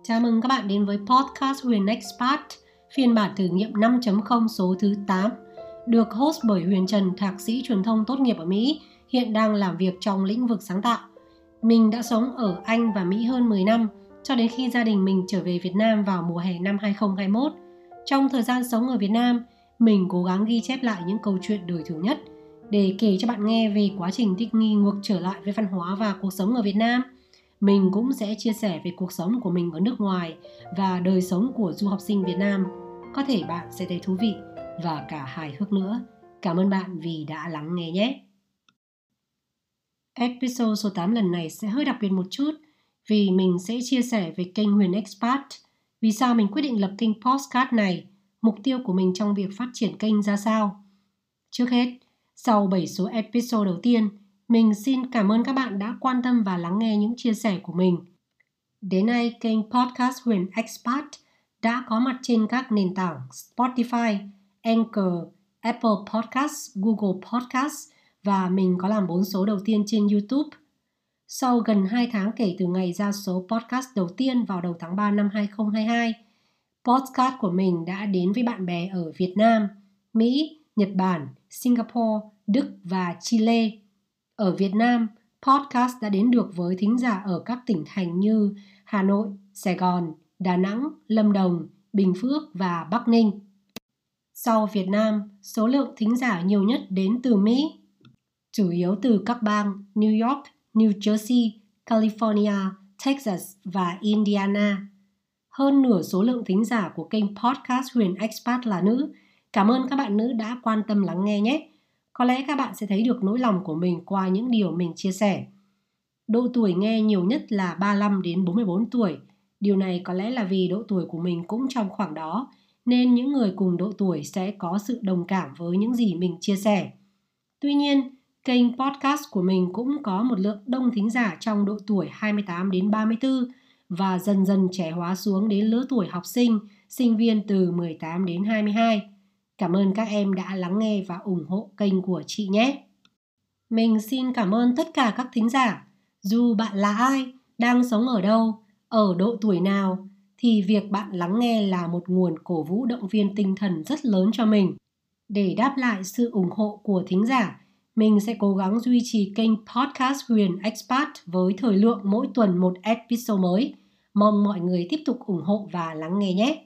Chào mừng các bạn đến với podcast Huyền Expat, phiên bản thử nghiệm 5.0 số thứ 8, được host bởi Huyền Trần, thạc sĩ truyền thông tốt nghiệp ở Mỹ, hiện đang làm việc trong lĩnh vực sáng tạo. Mình đã sống ở Anh và Mỹ hơn 10 năm, cho đến khi gia đình mình trở về Việt Nam vào mùa hè năm 2021. Trong thời gian sống ở Việt Nam, mình cố gắng ghi chép lại những câu chuyện đời thường nhất để kể cho bạn nghe về quá trình thích nghi ngược trở lại với văn hóa và cuộc sống ở Việt Nam. Mình cũng sẽ chia sẻ về cuộc sống của mình ở nước ngoài và đời sống của du học sinh Việt Nam. Có thể bạn sẽ thấy thú vị và cả hài hước nữa. Cảm ơn bạn vì đã lắng nghe nhé. Episode số 8 lần này sẽ hơi đặc biệt một chút vì mình sẽ chia sẻ về kênh Huyền Expat, vì sao mình quyết định lập kênh podcast này, mục tiêu của mình trong việc phát triển kênh ra sao. Trước hết, sau 7 số episode đầu tiên, mình xin cảm ơn các bạn đã quan tâm và lắng nghe những chia sẻ của mình. Đến nay, kênh podcast Huyền Expat đã có mặt trên các nền tảng Spotify, Anchor, Apple Podcasts, Google Podcasts và mình có làm 4 số đầu tiên trên YouTube. Sau gần 2 tháng kể từ ngày ra số podcast đầu tiên vào đầu tháng 3 năm 2022, podcast của mình đã đến với bạn bè ở Việt Nam, Mỹ, Nhật Bản, Singapore, Đức và Chile. Ở Việt Nam, podcast đã đến được với thính giả ở các tỉnh thành như Hà Nội, Sài Gòn, Đà Nẵng, Lâm Đồng, Bình Phước và Bắc Ninh. Sau Việt Nam, số lượng thính giả nhiều nhất đến từ Mỹ, chủ yếu từ các bang New York, New Jersey, California, Texas và Indiana. Hơn nửa số lượng thính giả của kênh podcast Huyền Expat là nữ. Cảm ơn các bạn nữ đã quan tâm lắng nghe nhé. Có lẽ các bạn sẽ thấy được nỗi lòng của mình qua những điều mình chia sẻ. Độ tuổi nghe nhiều nhất là 35 đến 44 tuổi. Điều này có lẽ là vì độ tuổi của mình cũng trong khoảng đó, nên những người cùng độ tuổi sẽ có sự đồng cảm với những gì mình chia sẻ. Tuy nhiên, kênh podcast của mình cũng có một lượng đông thính giả trong độ tuổi 28 đến 34 và dần dần trẻ hóa xuống đến lứa tuổi học sinh, sinh viên từ 18 đến 22. Cảm ơn các em đã lắng nghe và ủng hộ kênh của chị nhé. Mình xin cảm ơn tất cả các thính giả. Dù bạn là ai, đang sống ở đâu, ở độ tuổi nào, thì việc bạn lắng nghe là một nguồn cổ vũ động viên tinh thần rất lớn cho mình. Để đáp lại sự ủng hộ của thính giả, mình sẽ cố gắng duy trì kênh podcast Huyền Expat với thời lượng mỗi tuần một episode mới. Mong mọi người tiếp tục ủng hộ và lắng nghe nhé.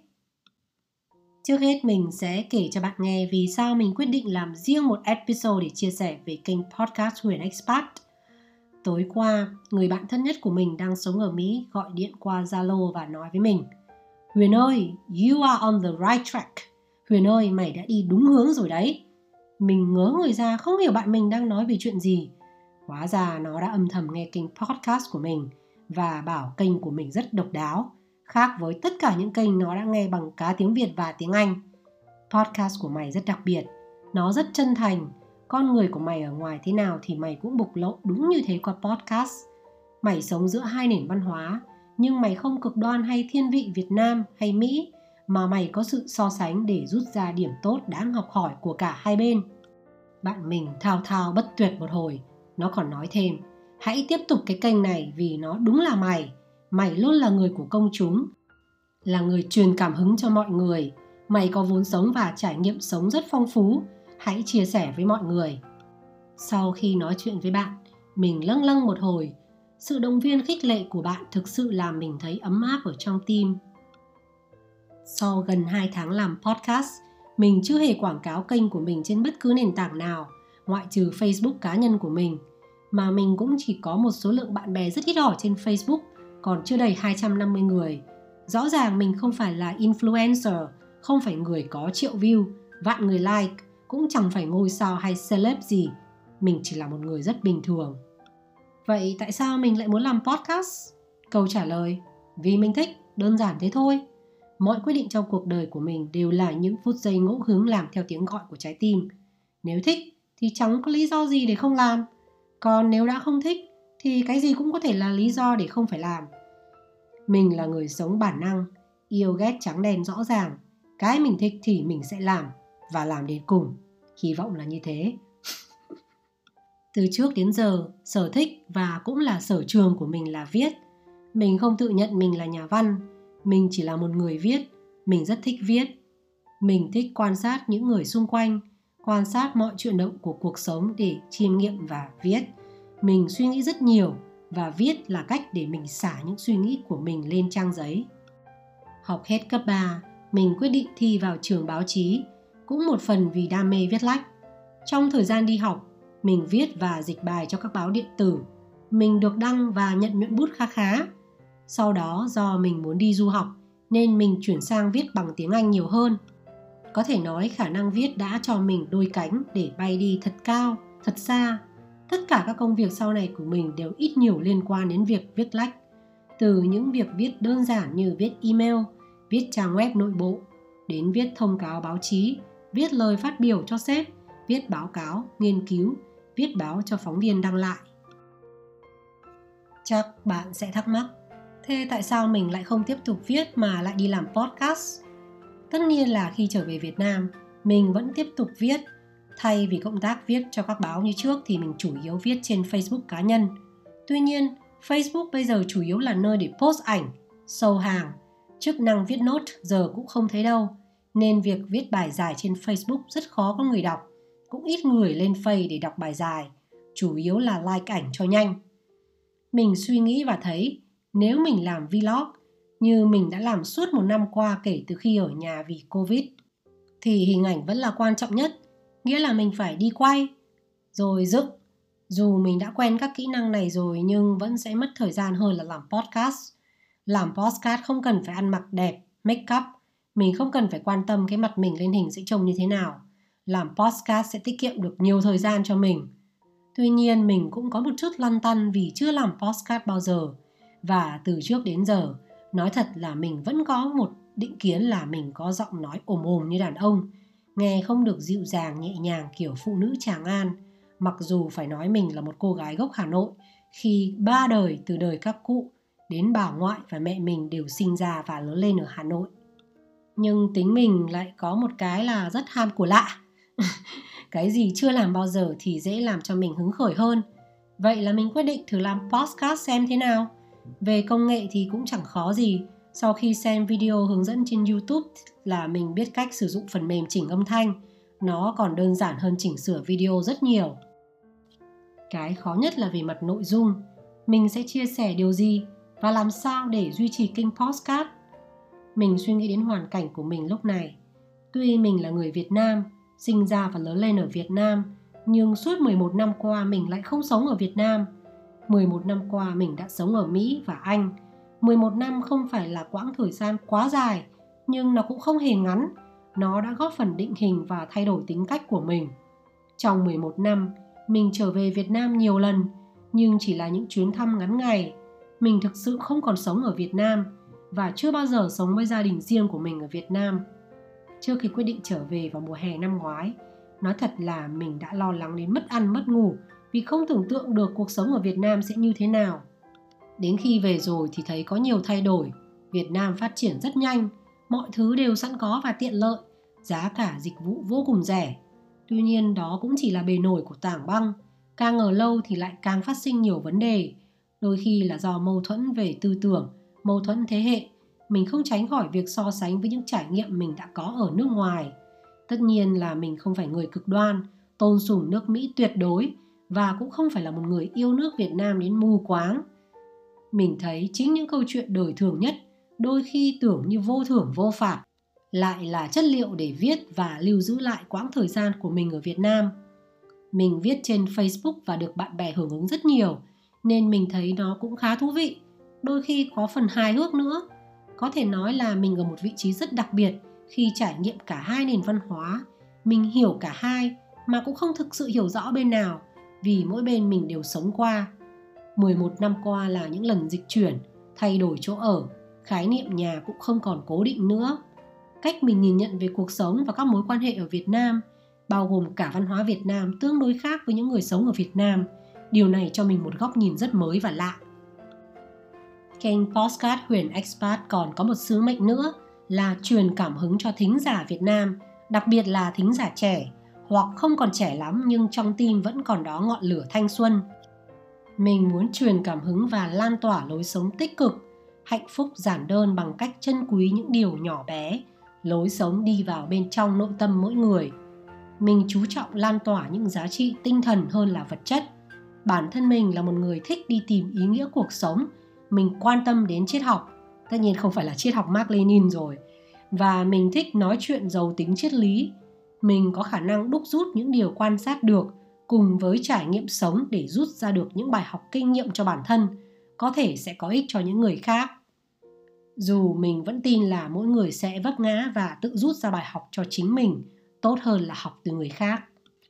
Trước hết mình sẽ kể cho bạn nghe vì sao mình quyết định làm riêng một episode để chia sẻ về kênh podcast Huyền Expat. Tối qua, người bạn thân nhất của mình đang sống ở Mỹ gọi điện qua Zalo và nói với mình: Huyền ơi, you are on the right track. Huyền ơi, mày đã đi đúng hướng rồi đấy. Mình ngớ người ra không hiểu bạn mình đang nói về chuyện gì. Hóa ra nó đã âm thầm nghe kênh podcast của mình và bảo kênh của mình rất độc đáo, khác với tất cả những kênh nó đã nghe bằng cả tiếng Việt và tiếng Anh. Podcast của mày rất đặc biệt, nó rất chân thành. Con người của mày ở ngoài thế nào thì mày cũng bộc lộ đúng như thế qua podcast. Mày sống giữa hai nền văn hóa, nhưng mày không cực đoan hay thiên vị Việt Nam hay Mỹ, mà mày có sự so sánh để rút ra điểm tốt đáng học hỏi của cả hai bên. Bạn mình thao thao bất tuyệt một hồi. Nó còn nói thêm: hãy tiếp tục cái kênh này vì nó đúng là mày. Mày luôn là người của công chúng, là người truyền cảm hứng cho mọi người. Mày có vốn sống và trải nghiệm sống rất phong phú. Hãy chia sẻ với mọi người. Sau khi nói chuyện với bạn, mình lâng lâng một hồi. Sự động viên khích lệ của bạn thực sự làm mình thấy ấm áp ở trong tim. Sau gần 2 tháng làm podcast, mình chưa hề quảng cáo kênh của mình trên bất cứ nền tảng nào, ngoại trừ Facebook cá nhân của mình. Mà mình cũng chỉ có một số lượng bạn bè rất ít ỏi trên Facebook, còn chưa đầy 250 người. Rõ ràng mình không phải là influencer, không phải người có triệu view, vạn người like, cũng chẳng phải ngôi sao hay celeb gì. Mình chỉ là một người rất bình thường. Vậy tại sao mình lại muốn làm podcast? Câu trả lời: vì mình thích, đơn giản thế thôi. Mọi quyết định trong cuộc đời của mình đều là những phút giây ngẫu hứng làm theo tiếng gọi của trái tim. Nếu thích thì chẳng có lý do gì để không làm. Còn nếu đã không thích thì cái gì cũng có thể là lý do để không phải làm. Mình là người sống bản năng, yêu ghét trắng đen rõ ràng. Cái mình thích thì mình sẽ làm, và làm đến cùng. Hy vọng là như thế. Từ trước đến giờ, sở thích và cũng là sở trường của mình là viết. Mình không tự nhận mình là nhà văn. Mình chỉ là một người viết, mình rất thích viết. Mình thích quan sát những người xung quanh, quan sát mọi chuyển động của cuộc sống để chiêm nghiệm và viết. Mình suy nghĩ rất nhiều và viết là cách để mình xả những suy nghĩ của mình lên trang giấy. Học hết cấp 3, mình quyết định thi vào trường báo chí, cũng một phần vì đam mê viết lách. Trong thời gian đi học, mình viết và dịch bài cho các báo điện tử. Mình được đăng và nhận nhuận bút khá khá. Sau đó do mình muốn đi du học nên mình chuyển sang viết bằng tiếng Anh nhiều hơn. Có thể nói khả năng viết đã cho mình đôi cánh để bay đi thật cao, thật xa. Tất cả các công việc sau này của mình đều ít nhiều liên quan đến việc viết lách. Từ những việc viết đơn giản như viết email, viết trang web nội bộ, đến viết thông cáo báo chí, viết lời phát biểu cho sếp, viết báo cáo, nghiên cứu, viết báo cho phóng viên đăng lại. Chắc bạn sẽ thắc mắc, thế tại sao mình lại không tiếp tục viết mà lại đi làm podcast? Tất nhiên là khi trở về Việt Nam, mình vẫn tiếp tục viết. Thay vì công tác viết cho các báo như trước thì mình chủ yếu viết trên Facebook cá nhân. Tuy nhiên, Facebook bây giờ chủ yếu là nơi để post ảnh, show hàng. Chức năng viết nốt giờ cũng không thấy đâu. Nên việc viết bài dài trên Facebook rất khó có người đọc. Cũng ít người lên Face để đọc bài dài. Chủ yếu là like ảnh cho nhanh. Mình suy nghĩ và thấy nếu mình làm vlog như mình đã làm suốt một năm qua kể từ khi ở nhà vì Covid, thì hình ảnh vẫn là quan trọng nhất. Nghĩa là mình phải đi quay, rồi dựng. Dù mình đã quen các kỹ năng này rồi nhưng vẫn sẽ mất thời gian hơn là làm podcast. Làm podcast không cần phải ăn mặc đẹp, make up. Mình không cần phải quan tâm cái mặt mình lên hình sẽ trông như thế nào. Làm podcast sẽ tiết kiệm được nhiều thời gian cho mình. Tuy nhiên mình cũng có một chút lăn tăn vì chưa làm podcast bao giờ. Và từ trước đến giờ, nói thật là mình vẫn có một định kiến là mình có giọng nói ồm ồm như đàn ông, nghe không được dịu dàng nhẹ nhàng kiểu phụ nữ Tràng An. Mặc dù phải nói mình là một cô gái gốc Hà Nội, khi 3 đời từ đời các cụ đến bà ngoại và mẹ mình đều sinh ra và lớn lên ở Hà Nội. Nhưng tính mình lại có một cái là rất ham của lạ. Cái gì chưa làm bao giờ thì dễ làm cho mình hứng khởi hơn. Vậy là mình quyết định thử làm podcast xem thế nào. Về công nghệ thì cũng chẳng khó gì. Sau khi xem video hướng dẫn trên YouTube là mình biết cách sử dụng phần mềm chỉnh âm thanh. Nó còn đơn giản hơn chỉnh sửa video rất nhiều. Cái khó nhất là về mặt nội dung. Mình sẽ chia sẻ điều gì và làm sao để duy trì kênh podcast. Mình suy nghĩ đến hoàn cảnh của mình lúc này. Tuy mình là người Việt Nam, sinh ra và lớn lên ở Việt Nam, nhưng suốt 11 năm qua mình lại không sống ở Việt Nam. 11 năm qua mình đã sống ở Mỹ và Anh. 11 năm không phải là quãng thời gian quá dài, nhưng nó cũng không hề ngắn. Nó đã góp phần định hình và thay đổi tính cách của mình. Trong 11 năm, mình trở về Việt Nam nhiều lần, nhưng chỉ là những chuyến thăm ngắn ngày. Mình thực sự không còn sống ở Việt Nam và chưa bao giờ sống với gia đình riêng của mình ở Việt Nam. Trước khi quyết định trở về vào mùa hè năm ngoái, nói thật là mình đã lo lắng đến mất ăn mất ngủ vì không tưởng tượng được cuộc sống ở Việt Nam sẽ như thế nào. Đến khi về rồi thì thấy có nhiều thay đổi. Việt Nam phát triển rất nhanh, mọi thứ đều sẵn có và tiện lợi, giá cả dịch vụ vô cùng rẻ. Tuy nhiên đó cũng chỉ là bề nổi của tảng băng, càng ở lâu thì lại càng phát sinh nhiều vấn đề. Đôi khi là do mâu thuẫn về tư tưởng, mâu thuẫn thế hệ. Mình không tránh khỏi việc so sánh với những trải nghiệm mình đã có ở nước ngoài. Tất nhiên là mình không phải người cực đoan, tôn sùng nước Mỹ tuyệt đối và cũng không phải là một người yêu nước Việt Nam đến mù quáng. Mình thấy chính những câu chuyện đời thường nhất, đôi khi tưởng như vô thưởng vô phạt, lại là chất liệu để viết và lưu giữ lại quãng thời gian của mình ở Việt Nam. Mình viết trên Facebook và được bạn bè hưởng ứng rất nhiều, nên mình thấy nó cũng khá thú vị, đôi khi có phần hài hước nữa. Có thể nói là mình ở một vị trí rất đặc biệt khi trải nghiệm cả hai nền văn hóa. Mình hiểu cả hai mà cũng không thực sự hiểu rõ bên nào vì mỗi bên mình đều sống qua. 11 năm qua là những lần dịch chuyển, thay đổi chỗ ở, khái niệm nhà cũng không còn cố định nữa. Cách mình nhìn nhận về cuộc sống và các mối quan hệ ở Việt Nam, bao gồm cả văn hóa Việt Nam tương đối khác với những người sống ở Việt Nam. Điều này cho mình một góc nhìn rất mới và lạ. Kênh Podcast Huyền Expat còn có một sứ mệnh nữa là truyền cảm hứng cho thính giả Việt Nam, đặc biệt là thính giả trẻ, hoặc không còn trẻ lắm nhưng trong tim vẫn còn đó ngọn lửa thanh xuân. Mình muốn truyền cảm hứng và lan tỏa lối sống tích cực, hạnh phúc giản đơn bằng cách trân quý những điều nhỏ bé, lối sống đi vào bên trong nội tâm mỗi người. Mình chú trọng lan tỏa những giá trị tinh thần hơn là vật chất. Bản thân mình là một người thích đi tìm ý nghĩa cuộc sống. Mình quan tâm đến triết học, tất nhiên không phải là triết học Mác Lênin rồi. Và mình thích nói chuyện giàu tính triết lý. Mình có khả năng đúc rút những điều quan sát được cùng với trải nghiệm sống để rút ra được những bài học kinh nghiệm cho bản thân, có thể sẽ có ích cho những người khác. Dù mình vẫn tin là mỗi người sẽ vấp ngã và tự rút ra bài học cho chính mình, tốt hơn là học từ người khác.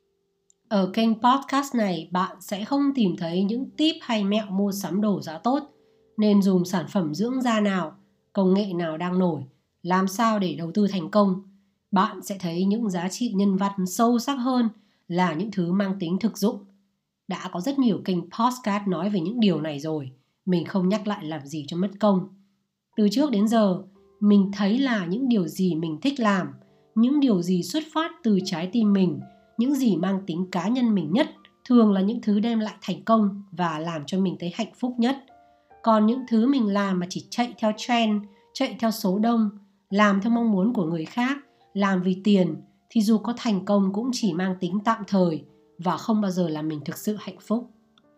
Ở kênh podcast này, bạn sẽ không tìm thấy những tip hay mẹo mua sắm đồ giá tốt, nên dùng sản phẩm dưỡng da nào, công nghệ nào đang nổi, làm sao để đầu tư thành công. Bạn sẽ thấy những giá trị nhân văn sâu sắc hơn là những thứ mang tính thực dụng. Đã có rất nhiều kênh podcast nói về những điều này rồi, mình không nhắc lại làm gì cho mất công. Từ trước đến giờ, mình thấy là những điều gì mình thích làm, những điều gì xuất phát từ trái tim mình, những gì mang tính cá nhân mình nhất, thường là những thứ đem lại thành công và làm cho mình thấy hạnh phúc nhất. Còn những thứ mình làm mà chỉ chạy theo trend, chạy theo số đông, làm theo mong muốn của người khác, làm vì tiền, thì dù có thành công cũng chỉ mang tính tạm thời và không bao giờ làm mình thực sự hạnh phúc.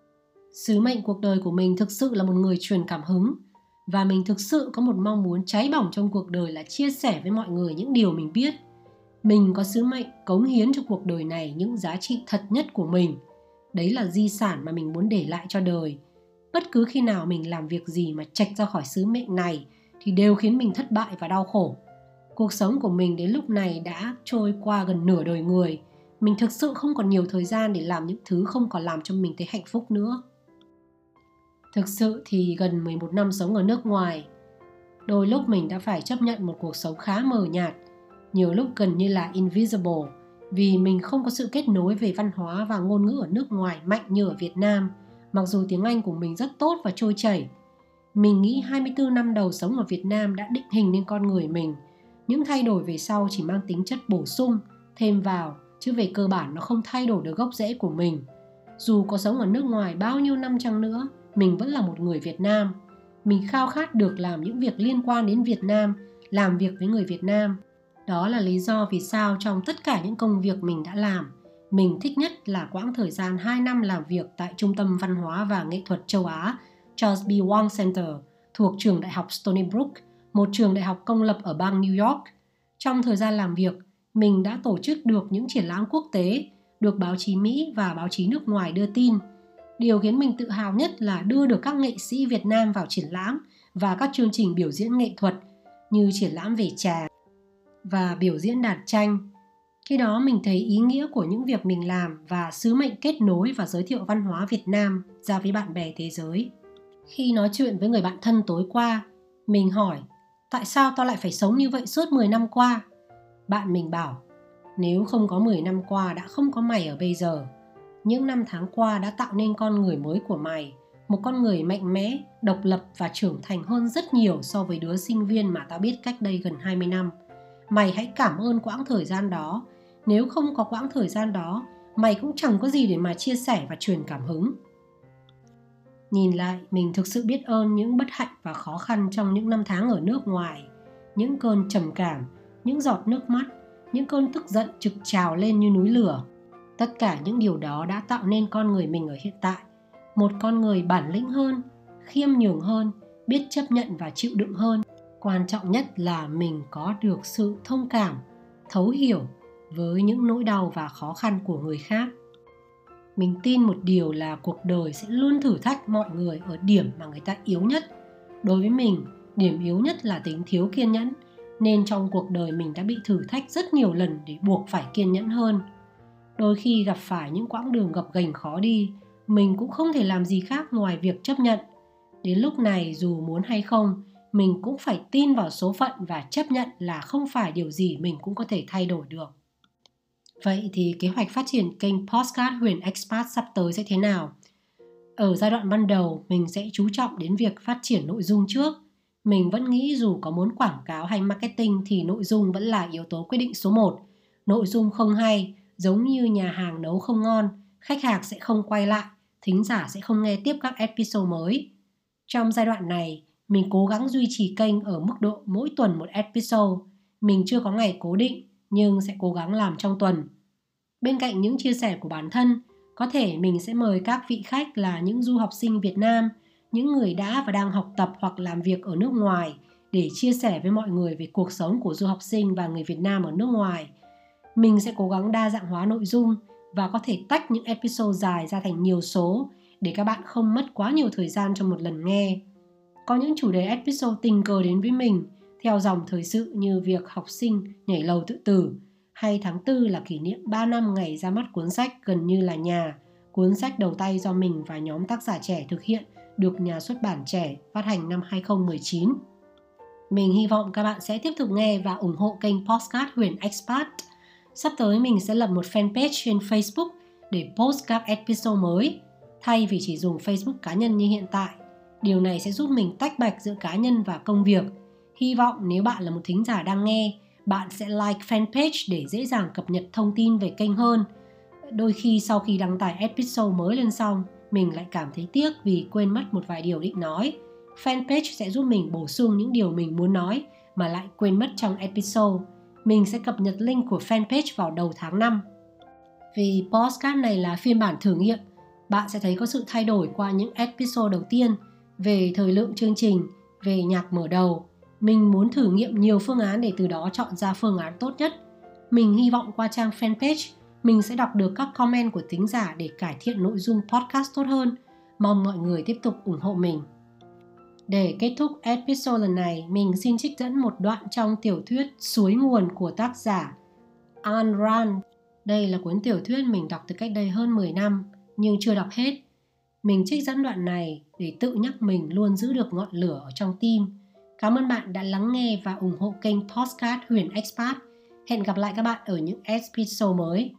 Sứ mệnh cuộc đời của mình thực sự là một người truyền cảm hứng, và mình thực sự có một mong muốn cháy bỏng trong cuộc đời là chia sẻ với mọi người những điều mình biết. Mình có sứ mệnh cống hiến cho cuộc đời này những giá trị thật nhất của mình. Đấy là di sản mà mình muốn để lại cho đời. Bất cứ khi nào mình làm việc gì mà chệch ra khỏi sứ mệnh này thì đều khiến mình thất bại và đau khổ. Cuộc sống của mình đến lúc này đã trôi qua gần nửa đời người. Mình thực sự không còn nhiều thời gian để làm những thứ không còn làm cho mình thấy hạnh phúc nữa. Thực sự thì gần 11 năm sống ở nước ngoài, đôi lúc mình đã phải chấp nhận một cuộc sống khá mờ nhạt, nhiều lúc gần như là invisible, vì mình không có sự kết nối về văn hóa và ngôn ngữ ở nước ngoài mạnh như ở Việt Nam, mặc dù tiếng Anh của mình rất tốt và trôi chảy. Mình nghĩ 24 năm đầu sống ở Việt Nam đã định hình nên con người mình. Những thay đổi về sau chỉ mang tính chất bổ sung, thêm vào, chứ về cơ bản nó không thay đổi được gốc rễ của mình. Dù có sống ở nước ngoài bao nhiêu năm chăng nữa, mình vẫn là một người Việt Nam. Mình khao khát được làm những việc liên quan đến Việt Nam, làm việc với người Việt Nam. Đó là lý do vì sao trong tất cả những công việc mình đã làm, mình thích nhất là quãng thời gian 2 năm làm việc tại Trung tâm Văn hóa và Nghệ thuật châu Á Charles B. Wang Center thuộc trường đại học Stony Brook, một trường đại học công lập ở bang New York. Trong thời gian làm việc, mình đã tổ chức được những triển lãm quốc tế, được báo chí Mỹ và báo chí nước ngoài đưa tin. Điều khiến mình tự hào nhất là đưa được các nghệ sĩ Việt Nam vào triển lãm và các chương trình biểu diễn nghệ thuật như triển lãm về trà và biểu diễn đàn tranh. Khi đó mình thấy ý nghĩa của những việc mình làm và sứ mệnh kết nối và giới thiệu văn hóa Việt Nam ra với bạn bè thế giới. Khi nói chuyện với người bạn thân tối qua, mình hỏi, tại sao tao lại phải sống như vậy suốt 10 năm qua? Bạn mình bảo, nếu không có 10 năm qua đã không có mày ở bây giờ. Những năm tháng qua đã tạo nên con người mới của mày, một con người mạnh mẽ, độc lập và trưởng thành hơn rất nhiều so với đứa sinh viên mà tao biết cách đây gần 20 năm. Mày hãy cảm ơn quãng thời gian đó. Nếu không có quãng thời gian đó, mày cũng chẳng có gì để mà chia sẻ và truyền cảm hứng. Nhìn lại, mình thực sự biết ơn những bất hạnh và khó khăn trong những năm tháng ở nước ngoài. Những cơn trầm cảm, những giọt nước mắt, những cơn tức giận trực trào lên như núi lửa. Tất cả những điều đó đã tạo nên con người mình ở hiện tại. Một con người bản lĩnh hơn, khiêm nhường hơn, biết chấp nhận và chịu đựng hơn. Quan trọng nhất là mình có được sự thông cảm, thấu hiểu với những nỗi đau và khó khăn của người khác. Mình tin một điều là cuộc đời sẽ luôn thử thách mọi người ở điểm mà người ta yếu nhất. Đối với mình, điểm yếu nhất là tính thiếu kiên nhẫn, nên trong cuộc đời mình đã bị thử thách rất nhiều lần để buộc phải kiên nhẫn hơn. Đôi khi gặp phải những quãng đường gập ghềnh khó đi, mình cũng không thể làm gì khác ngoài việc chấp nhận. Đến lúc này dù muốn hay không, mình cũng phải tin vào số phận và chấp nhận là không phải điều gì mình cũng có thể thay đổi được. Vậy thì kế hoạch phát triển kênh Podcast Huyền Expat sắp tới sẽ thế nào? Ở giai đoạn ban đầu, mình sẽ chú trọng đến việc phát triển nội dung trước. Mình vẫn nghĩ dù có muốn quảng cáo hay marketing thì nội dung vẫn là yếu tố quyết định số 1. Nội dung không hay, giống như nhà hàng nấu không ngon, khách hàng sẽ không quay lại, thính giả sẽ không nghe tiếp các episode mới. Trong giai đoạn này, Mình cố gắng duy trì kênh ở mức độ mỗi tuần một episode. Mình chưa có ngày cố định, nhưng sẽ cố gắng làm trong tuần. Bên cạnh những chia sẻ của bản thân, có thể mình sẽ mời các vị khách là những du học sinh Việt Nam, những người đã và đang học tập hoặc làm việc ở nước ngoài để chia sẻ với mọi người về cuộc sống của du học sinh và người Việt Nam ở nước ngoài. Mình sẽ cố gắng đa dạng hóa nội dung và có thể tách những episode dài ra thành nhiều số để các bạn không mất quá nhiều thời gian trong một lần nghe. Có những chủ đề episode tình cờ đến với mình theo dòng thời sự như việc học sinh nhảy lầu tự tử, hay tháng 4 là kỷ niệm 3 năm ngày ra mắt cuốn sách Gần như là nhà, cuốn sách đầu tay do mình và nhóm tác giả trẻ thực hiện, được nhà xuất bản Trẻ phát hành năm 2019. Mình hy vọng các bạn sẽ tiếp tục nghe và ủng hộ kênh Podcast Huyền Expat. Sắp tới mình sẽ lập một fanpage trên Facebook để post các episode mới, thay vì chỉ dùng Facebook cá nhân như hiện tại. Điều này sẽ giúp mình tách bạch giữa cá nhân và công việc. Hy vọng nếu bạn là một thính giả đang nghe, bạn sẽ like fanpage để dễ dàng cập nhật thông tin về kênh hơn. Đôi khi sau khi đăng tải episode mới lên xong, mình lại cảm thấy tiếc vì quên mất một vài điều định nói. Fanpage sẽ giúp mình bổ sung những điều mình muốn nói mà lại quên mất trong episode. Mình sẽ cập nhật link của fanpage vào đầu tháng 5. Vì podcast này là phiên bản thử nghiệm, bạn sẽ thấy có sự thay đổi qua những episode đầu tiên về thời lượng chương trình, về nhạc mở đầu. Mình muốn thử nghiệm nhiều phương án để từ đó chọn ra phương án tốt nhất. Mình hy vọng qua trang fanpage, mình sẽ đọc được các comment của thính giả để cải thiện nội dung podcast tốt hơn. Mong mọi người tiếp tục ủng hộ mình. Để kết thúc episode lần này, mình xin trích dẫn một đoạn trong tiểu thuyết Suối nguồn của tác giả Ayn Rand. Đây là cuốn tiểu thuyết mình đọc từ cách đây hơn 10 năm, nhưng chưa đọc hết. Mình trích dẫn đoạn này để tự nhắc mình luôn giữ được ngọn lửa ở trong tim. Cảm ơn bạn đã lắng nghe và ủng hộ kênh Podcast Huyền Expat. Hẹn gặp lại các bạn ở những episode mới.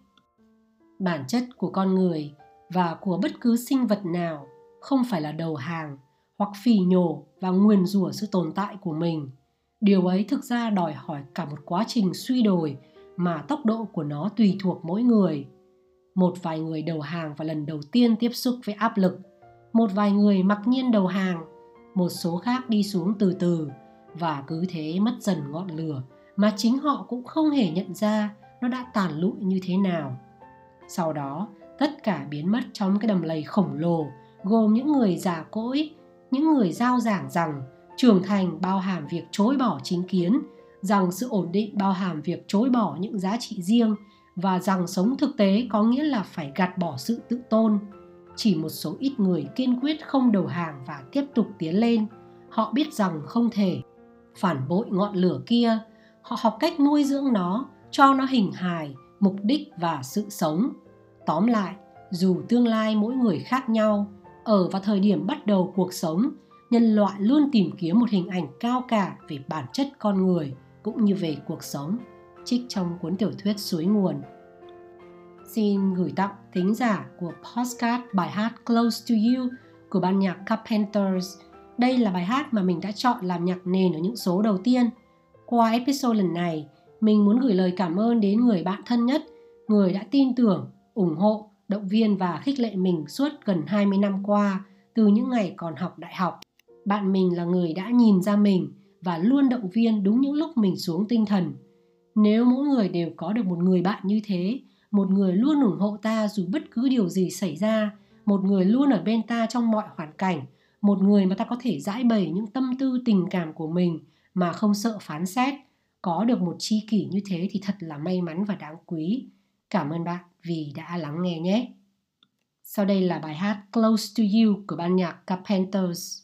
Bản chất của con người và của bất cứ sinh vật nào không phải là đầu hàng hoặc phỉ nhổ và nguyền rủa sự tồn tại của mình. Điều ấy thực ra đòi hỏi cả một quá trình suy đồi mà tốc độ của nó tùy thuộc mỗi người. Một vài người đầu hàng vào lần đầu tiên tiếp xúc với áp lực, một vài người mặc nhiên đầu hàng, một số khác đi xuống từ từ và cứ thế mất dần ngọn lửa mà chính họ cũng không hề nhận ra nó đã tàn lụi như thế nào. Sau đó, tất cả biến mất trong cái đầm lầy khổng lồ gồm những người già cỗi, những người rao giảng rằng trưởng thành bao hàm việc chối bỏ chính kiến, rằng sự ổn định bao hàm việc chối bỏ những giá trị riêng và rằng sống thực tế có nghĩa là phải gạt bỏ sự tự tôn. Chỉ một số ít người kiên quyết không đầu hàng và tiếp tục tiến lên. Họ biết rằng không thể phản bội ngọn lửa kia. Họ học cách nuôi dưỡng nó, cho nó hình hài, mục đích và sự sống. Tóm lại, dù tương lai mỗi người khác nhau, ở vào thời điểm bắt đầu cuộc sống, nhân loại luôn tìm kiếm một hình ảnh cao cả về bản chất con người cũng như về cuộc sống. Trích trong cuốn tiểu thuyết Suối nguồn. Xin gửi tặng thính giả của podcast bài hát Close to You của ban nhạc Carpenters. Đây là bài hát mà mình đã chọn làm nhạc nền ở những số đầu tiên. Qua episode lần này, mình muốn gửi lời cảm ơn đến người bạn thân nhất, người đã tin tưởng, ủng hộ, động viên và khích lệ mình suốt gần 20 năm qua, từ những ngày còn học đại học. Bạn mình là người đã nhìn ra mình và luôn động viên đúng những lúc mình xuống tinh thần. Nếu mỗi người đều có được một người bạn như thế, một người luôn ủng hộ ta dù bất cứ điều gì xảy ra, một người luôn ở bên ta trong mọi hoàn cảnh, một người mà ta có thể giải bày những tâm tư tình cảm của mình mà không sợ phán xét, có được một tri kỷ như thế thì thật là may mắn và đáng quý. Cảm ơn bạn vì đã lắng nghe nhé. Sau đây là bài hát Close to You của ban nhạc Carpenters.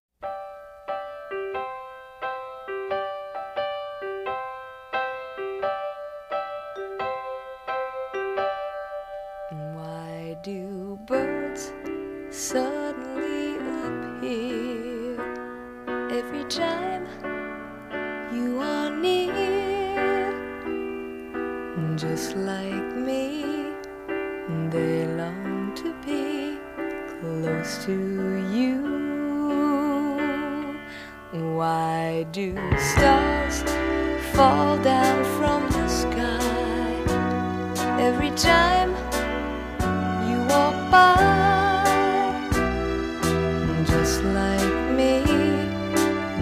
Why do birds suddenly appear every time you are near? Just like me, they long to be close to you. Why do stars fall down from the sky every time you walk by? Just like me,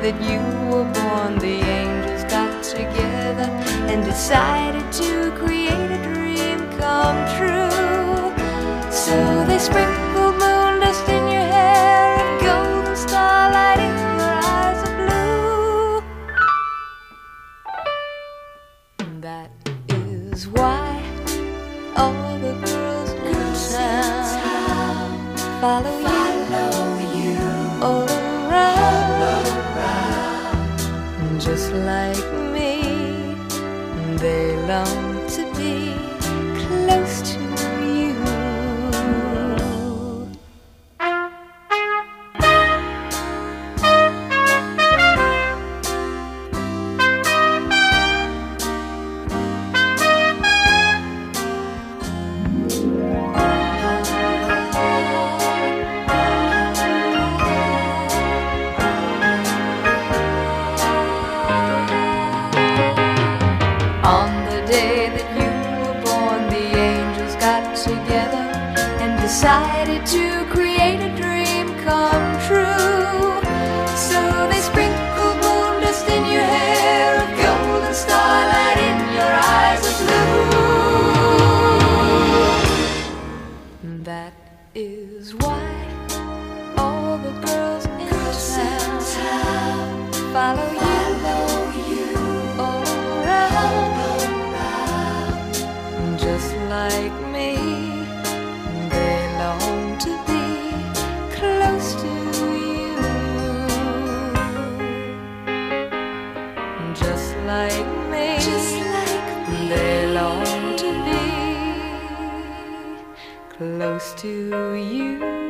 that you were born, the angels got together and decided to create a dream come true. So they sprinkled moon dust in your hair and golden starlight in your eyes of blue. That is why all the girls in town follow you all around. Just like me, they long to be close to you. On the day that you were born, the angels got together and decided to create a dream come true. So they sprinkled moon dust in your hair, a golden starlight in your eyes of blue. That is why all the girls in town follow you all around. Just like me, they long to be close to you. Just like me, they long to be close to you.